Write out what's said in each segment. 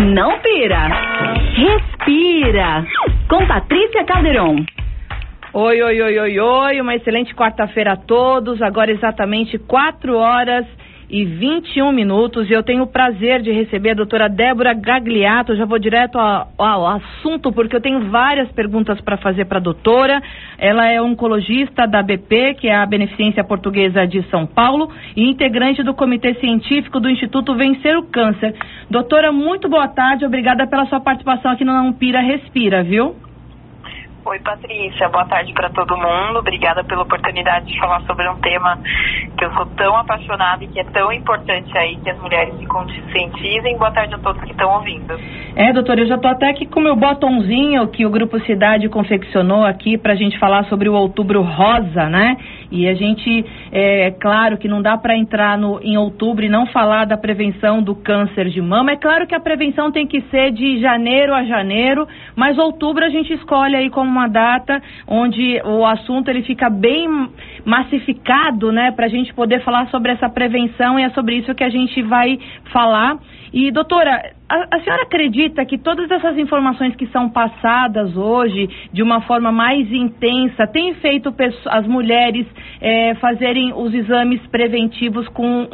Não pira. Respira. Com Patrícia Calderon. Oi, uma excelente quarta-feira a todos, agora exatamente 4h21 e eu tenho o prazer de receber a doutora Débora Gagliato. Eu já vou direto ao assunto, porque eu tenho várias perguntas para fazer para a doutora. Ela é oncologista da BP, que é a Beneficência Portuguesa de São Paulo, e integrante do Comitê Científico do Instituto Vencer o Câncer. Doutora, muito boa tarde, obrigada pela sua participação aqui no Não Pira, Respira, viu? Oi, Patrícia, boa tarde para todo mundo. Obrigada pela oportunidade de falar sobre um tema que eu sou tão apaixonada e que é tão importante aí que as mulheres se conscientizem. Boa tarde a todos que estão ouvindo. Doutora, eu já estou até aqui com o meu botãozinho que o Grupo Cidade confeccionou aqui para a gente falar sobre o Outubro Rosa, né? E a gente, claro que não dá para entrar em outubro e não falar da prevenção do câncer de mama. É claro que a prevenção tem que ser de janeiro a janeiro, mas outubro a gente escolhe aí como uma data onde o assunto ele fica bem massificado, né, para a gente poder falar sobre essa prevenção, e é sobre isso que a gente vai falar. E doutora, a senhora acredita que todas essas informações que são passadas hoje de uma forma mais intensa têm feito as mulheres fazerem os exames preventivos com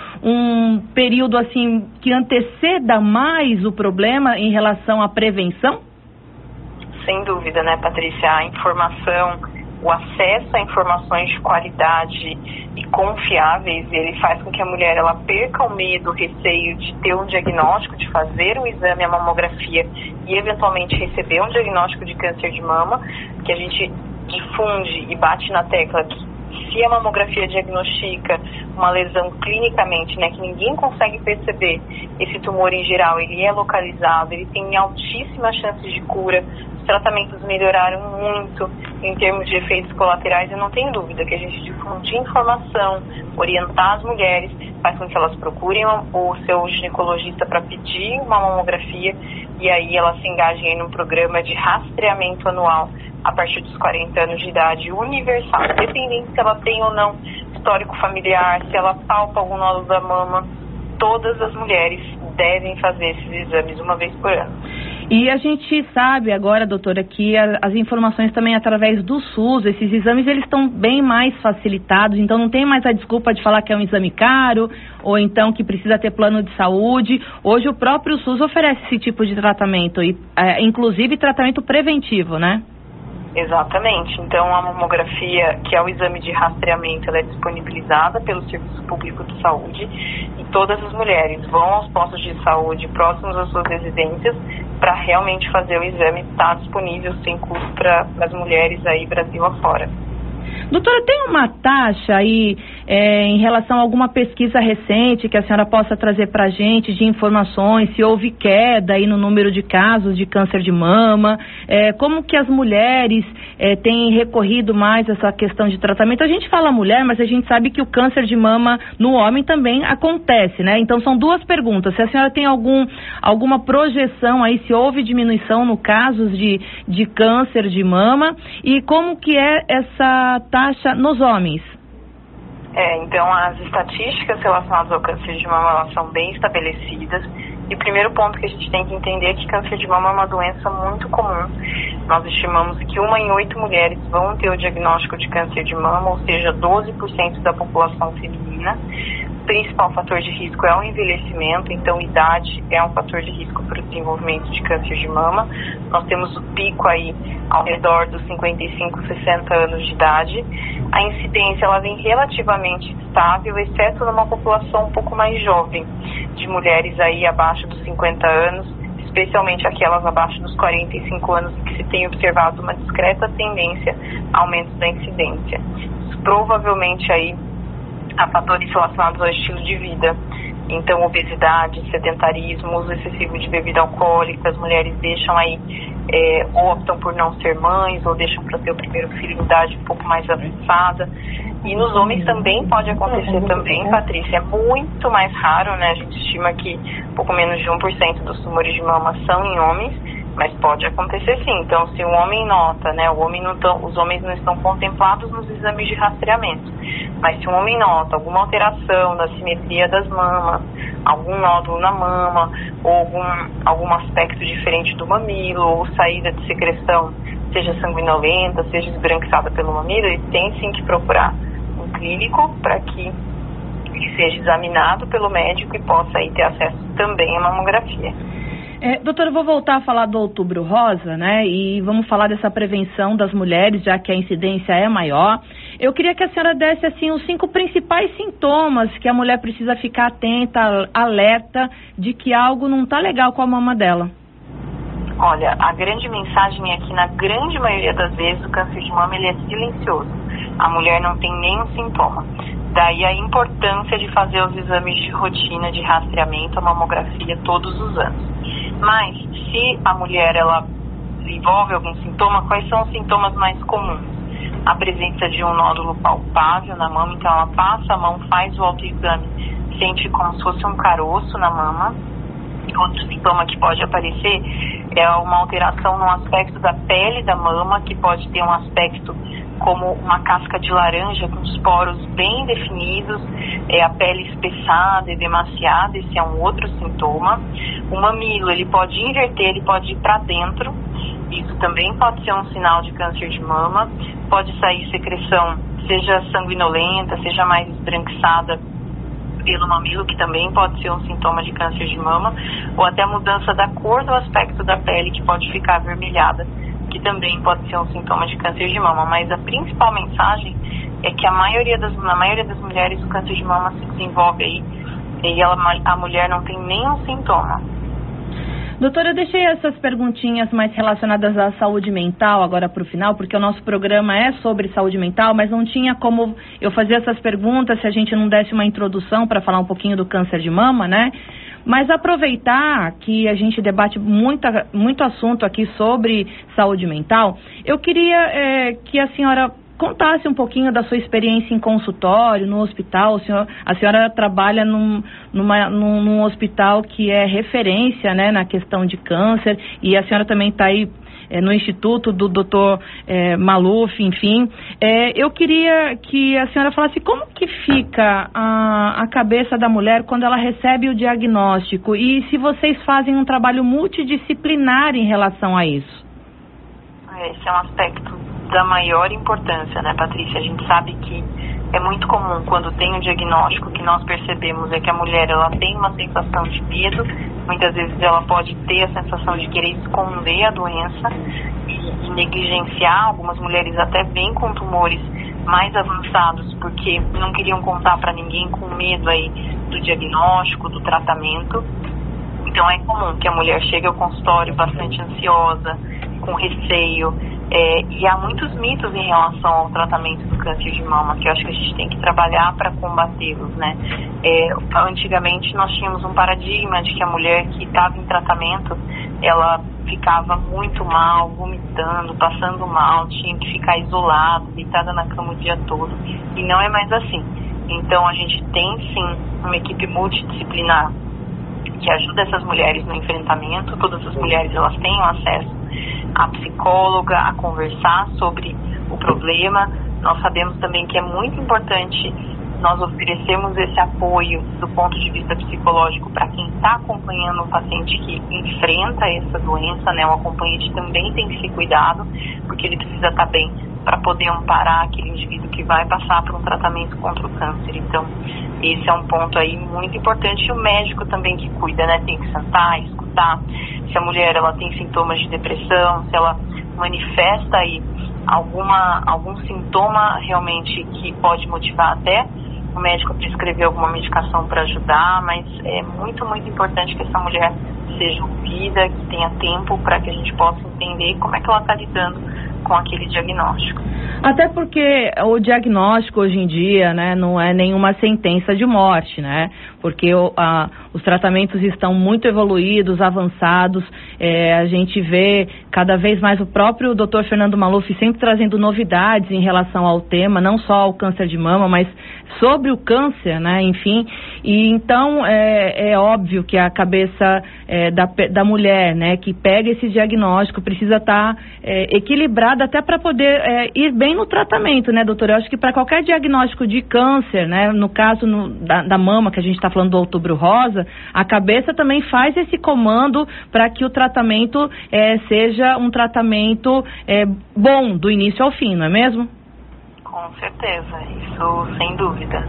um período assim que anteceda mais o problema em relação à prevenção? Sem dúvida, né, Patrícia? A informação, o acesso a informações de qualidade e confiáveis, ele faz com que a mulher ela perca o medo, o receio de ter um diagnóstico, de fazer um exame, a mamografia e eventualmente receber um diagnóstico de câncer de mama, que a gente difunde e bate na tecla que se a mamografia diagnostica uma lesão clinicamente, né, que ninguém consegue perceber, esse tumor em geral, ele é localizado, ele tem altíssimas chances de cura, os tratamentos melhoraram muito em termos de efeitos colaterais. Eu não tenho dúvida que a gente difundir informação, orientar as mulheres, faz com que elas procurem o seu ginecologista para pedir uma mamografia, e aí elas se engajem aí num programa de rastreamento anual a partir dos 40 anos de idade, universal, independente se ela tem ou não histórico familiar, se ela palpa algum nódulo da mama. Todas as mulheres devem fazer esses exames uma vez por ano. E a gente sabe agora, doutora, que as informações também através do SUS, esses exames eles estão bem mais facilitados, então não tem mais a desculpa de falar que é um exame caro, ou então que precisa ter plano de saúde. Hoje o próprio SUS oferece esse tipo de tratamento, inclusive tratamento preventivo, né? Exatamente. Então, a mamografia, que é o exame de rastreamento, ela é disponibilizada pelo Serviço Público de Saúde, e todas as mulheres vão aos postos de saúde próximos às suas residências para realmente fazer o exame. Está disponível sem custo para as mulheres aí Brasil afora. Doutora, tem uma taxa aí em relação a alguma pesquisa recente que a senhora possa trazer para a gente de informações, se houve queda aí no número de casos de câncer de mama, como que as mulheres têm recorrido mais a essa questão de tratamento? A gente fala mulher, mas a gente sabe que o câncer de mama no homem também acontece, né? Então são duas perguntas: se a senhora tem alguma projeção aí, se houve diminuição no casos de câncer de mama, e como que é essa taxa nos homens? Então as estatísticas relacionadas ao câncer de mama, elas são bem estabelecidas, e o primeiro ponto que a gente tem que entender é que câncer de mama é uma doença muito comum. Nós estimamos que 1 em 8 mulheres vão ter o diagnóstico de câncer de mama, ou seja, 12% da população feminina. O principal fator de risco é o envelhecimento, então idade é um fator de risco para o desenvolvimento de câncer de mama. Nós temos o pico aí ao redor dos 55, 60 anos de idade. A incidência ela vem relativamente estável, exceto numa população um pouco mais jovem, de mulheres aí abaixo dos 50 anos, especialmente aquelas abaixo dos 45 anos, que se tem observado uma discreta tendência a aumento da incidência. Isso provavelmente aí a fatores relacionados ao estilo de vida. Então, obesidade, sedentarismo, uso excessivo de bebida alcoólica, as mulheres deixam aí, ou optam por não ser mães, ou deixam para ter o primeiro filho em idade um pouco mais avançada. E nos homens também pode acontecer também, Patrícia, é muito mais raro, né? A gente estima que pouco menos de 1% dos tumores de mama são em homens, Mas pode acontecer sim. Então, se o homem nota, né, os homens não estão contemplados nos exames de rastreamento, mas se o homem nota alguma alteração da simetria das mamas, algum nódulo na mama, ou algum aspecto diferente do mamilo, ou saída de secreção, seja sanguinolenta, seja esbranquiçada pelo mamilo, ele tem sim que procurar um clínico para que ele seja examinado pelo médico e possa aí ter acesso também à mamografia. Doutora, eu vou voltar a falar do Outubro Rosa, né? E vamos falar dessa prevenção das mulheres, já que a incidência é maior. Eu queria que a senhora desse, assim, os 5 principais sintomas que a mulher precisa ficar atenta, alerta, de que algo não está legal com a mama dela. Olha, a grande mensagem é que, na grande maioria das vezes, o câncer de mama ele é silencioso. A mulher não tem nenhum sintoma. Daí a importância de fazer os exames de rotina de rastreamento, a mamografia, todos os anos. Mas, se a mulher ela desenvolve algum sintoma, quais são os sintomas mais comuns? A presença de um nódulo palpável na mama, então ela passa a mão, faz o autoexame, sente como se fosse um caroço na mama. Outro sintoma que pode aparecer é uma alteração no aspecto da pele da mama, que pode ter um aspecto como uma casca de laranja com os poros bem definidos, a pele espessada e demasiada, esse é um outro sintoma. O mamilo, ele pode inverter, ele pode ir para dentro, isso também pode ser um sinal de câncer de mama. Pode sair secreção, seja sanguinolenta, seja mais esbranquiçada pelo mamilo, que também pode ser um sintoma de câncer de mama, ou até mudança da cor do aspecto da pele, que pode ficar avermelhada, que também pode ser um sintoma de câncer de mama. Mas a principal mensagem é que na maioria das mulheres o câncer de mama se desenvolve aí e a mulher não tem nenhum sintoma. Doutora, eu deixei essas perguntinhas mais relacionadas à saúde mental agora para o final, porque o nosso programa é sobre saúde mental, mas não tinha como eu fazer essas perguntas se a gente não desse uma introdução para falar um pouquinho do câncer de mama, né? Mas aproveitar que a gente debate muito assunto aqui sobre saúde mental, eu queria que a senhora contasse um pouquinho da sua experiência em consultório, no hospital. A senhora trabalha num hospital que é referência, né, na questão de câncer, e a senhora também está aí no Instituto do Dr. Maluf, enfim. Eu queria que a senhora falasse como que fica a cabeça da mulher quando ela recebe o diagnóstico e se vocês fazem um trabalho multidisciplinar em relação a isso. Esse é um aspecto da maior importância, né, Patrícia? A gente sabe que é muito comum quando tem um diagnóstico que nós percebemos é que a mulher ela tem uma sensação de medo, muitas vezes ela pode ter a sensação de querer esconder a doença e negligenciar. Algumas mulheres até vêm com tumores mais avançados porque não queriam contar para ninguém com medo aí do diagnóstico, do tratamento. Então é comum que a mulher chegue ao consultório bastante ansiosa, com receio, e há muitos mitos em relação ao tratamento do câncer de mama, que eu acho que a gente tem que trabalhar para combatê-los, né? Antigamente nós tínhamos um paradigma de que a mulher que estava em tratamento, ela ficava muito mal, vomitando, passando mal, tinha que ficar isolada, deitada na cama o dia todo, e não é mais assim. Então a gente tem sim uma equipe multidisciplinar que ajuda essas mulheres no enfrentamento. Todas as mulheres elas têm acesso à psicóloga, a conversar sobre o problema. Nós sabemos também que é muito importante nós oferecermos esse apoio do ponto de vista psicológico para quem está acompanhando um paciente que enfrenta essa doença, né? O acompanhante também tem que ser cuidado, porque ele precisa estar bem para poder amparar aquele indivíduo que vai passar por um tratamento contra o câncer. Então, esse é um ponto aí muito importante. E o médico também que cuida, né? Tem que sentar, escutar. Se a mulher ela tem sintomas de depressão, se ela manifesta aí algum sintoma realmente que pode motivar até o médico prescrever alguma medicação para ajudar, mas é muito, muito importante que essa mulher seja ouvida, que tenha tempo para que a gente possa entender como é que ela está lidando com aquele diagnóstico. Até porque o diagnóstico hoje em dia, né, não é nenhuma sentença de morte, né? Porque os tratamentos estão muito evoluídos, avançados. A gente vê cada vez mais o próprio Dr. Fernando Maluf sempre trazendo novidades em relação ao tema, não só ao câncer de mama, mas sobre o câncer, né, enfim, e então é óbvio que a cabeça da mulher, né, que pega esse diagnóstico precisa estar equilibrada até para poder ir bem no tratamento, né, doutora? Eu acho que para qualquer diagnóstico de câncer, né, no caso da mama, que a gente está falando do Outubro Rosa, a cabeça também faz esse comando para que o tratamento seja um tratamento bom do início ao fim, não é mesmo? Com certeza, isso sem dúvida.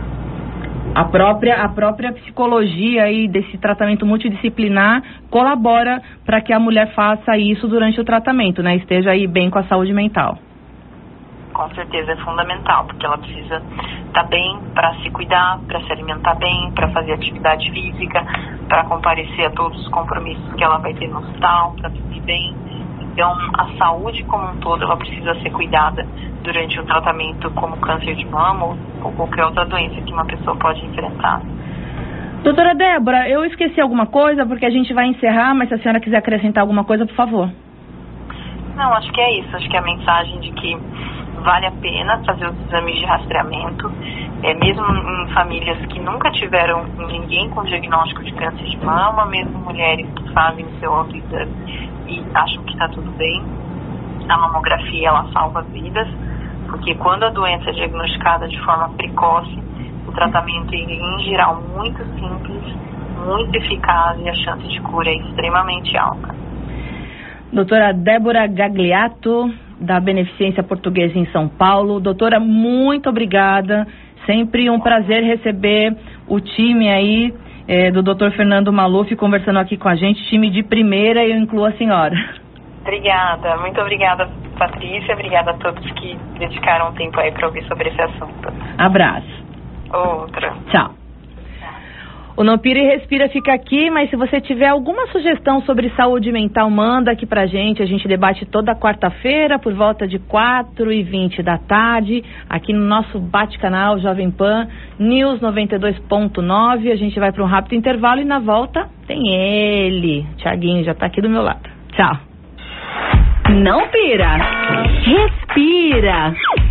A própria psicologia aí desse tratamento multidisciplinar colabora para que a mulher faça isso durante o tratamento, né? Esteja aí bem com a saúde mental. Com certeza é fundamental, porque ela precisa estar bem para se cuidar, para se alimentar bem, para fazer atividade física, para comparecer a todos os compromissos que ela vai ter no hospital, para dormir bem. Então, a saúde como um todo, ela precisa ser cuidada durante um tratamento como câncer de mama ou qualquer outra doença que uma pessoa pode enfrentar. Doutora Débora, eu esqueci alguma coisa, porque a gente vai encerrar, mas se a senhora quiser acrescentar alguma coisa, por favor. Não, acho que é isso. Acho que é a mensagem de que vale a pena fazer os exames de rastreamento, mesmo em famílias que nunca tiveram ninguém com diagnóstico de câncer de mama, mesmo mulheres que fazem o seu autoexame e acham que está tudo bem. A mamografia, ela salva vidas, porque quando a doença é diagnosticada de forma precoce, o tratamento é, em geral, muito simples, muito eficaz e a chance de cura é extremamente alta. Doutora Débora Gagliato, da Beneficência Portuguesa em São Paulo. Doutora, muito obrigada. Sempre um prazer receber o time aí do Dr. Fernando Maluf conversando aqui com a gente, time de primeira, e eu incluo a senhora. Obrigada, muito obrigada, Patrícia, obrigada a todos que dedicaram um tempo aí para ouvir sobre esse assunto. Abraço. Outra. Tchau. O Não Pira e Respira fica aqui, mas se você tiver alguma sugestão sobre saúde mental, manda aqui pra gente. A gente debate toda quarta-feira por volta de 4h20 da tarde, aqui no nosso bate-canal Jovem Pan News 92.9. A gente vai para um rápido intervalo e na volta tem ele. Thiaguinho já tá aqui do meu lado. Tchau. Não pira, respira.